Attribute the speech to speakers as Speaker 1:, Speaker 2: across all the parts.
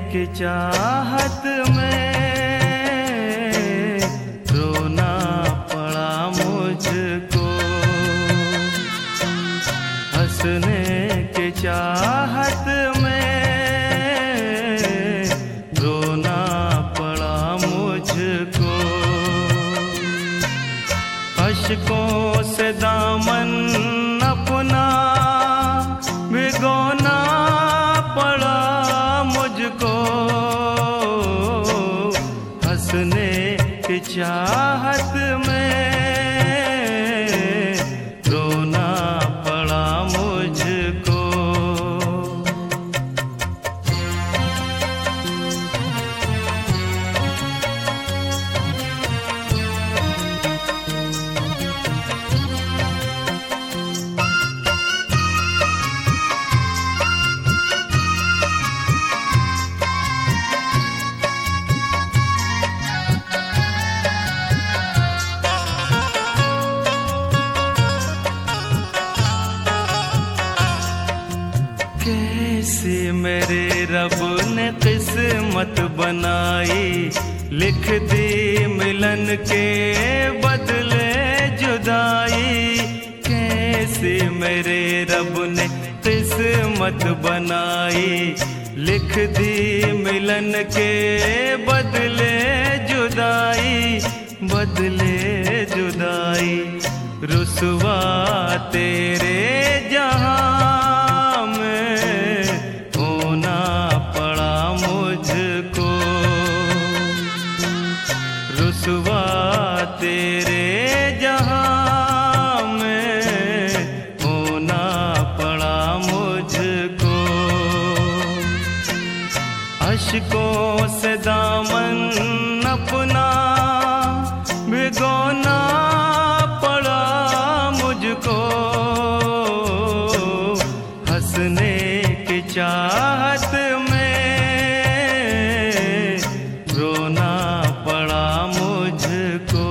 Speaker 1: की चाहत में रोना पड़ा मुझको, हंसने की चाहत में रोना पड़ा मुझको। अश्कों से दामन अपना भिगोना पड़ा मुझको, हंसने की चाहत में रोना पड़ा मुझको। कैसी मेरे रब ने किस्मत बनाई, लिख दी मिलन के बदले जुदाई। कैसी मेरे रब ने किस्मत बनाई, लिख दी मिलन के बदले जुदाई, बदले जुदाई। रुसवा तेरे जहां में होना पड़ा मुझको, रुसवा तेरे जहां में होना पड़ा मुझको। अश्कों से दामन अपना भिगोना पड़ा मुझको, हंसने की चाहत में रोना पड़ा मुझको।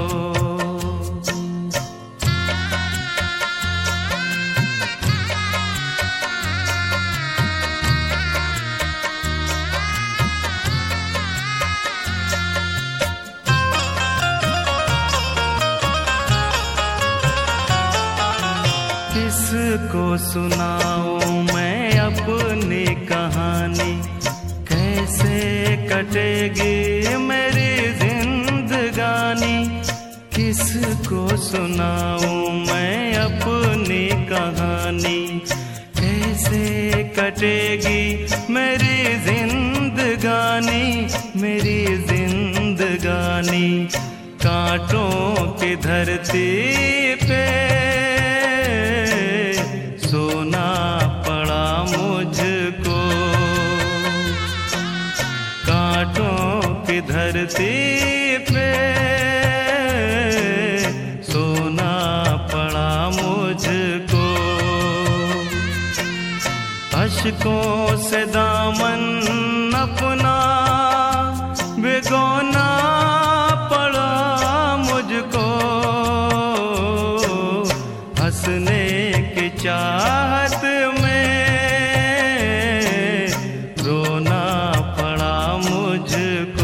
Speaker 1: किसको सुनाऊं मैं अपनी कहानी, कैसे कटेगी मेरी जिंदगानी। किसको सुनाऊं मैं अपनी कहानी, कैसे कटेगी मेरी जिंदगानी, मेरी जिंदगानी। कांटों की धरती पे सोना पड़ा मुझको, कांटों की धरती पे सोना पड़ा मुझको। अश्कों से दामन अपना भिगोना पड़ा मुझको, हंसने की चाहत में रोना पड़ा मुझको।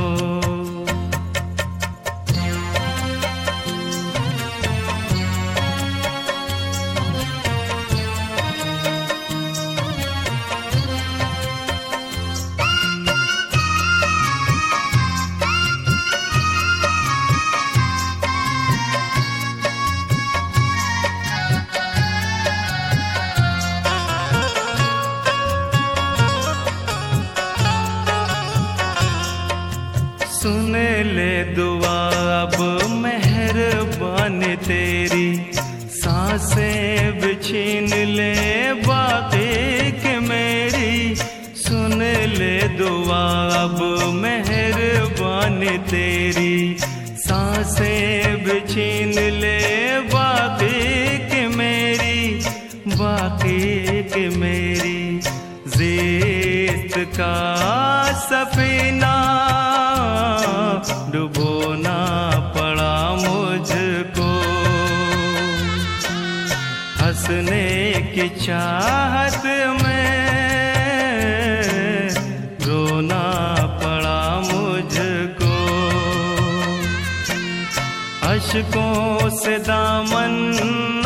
Speaker 1: सुन ले दुआ अब मेहरबानी तेरी, सांसें भी छीन ले बाकी के मेरी। सुन ले दुआ अब मेहरबानी तेरी, सांसें भी छीन ले बाकी के मेरी, बाकी के मेरी। ज़िस्त का सफीना डुबोना पड़ा मुझको, हंसने की चाहत में रो आशिकों से दामन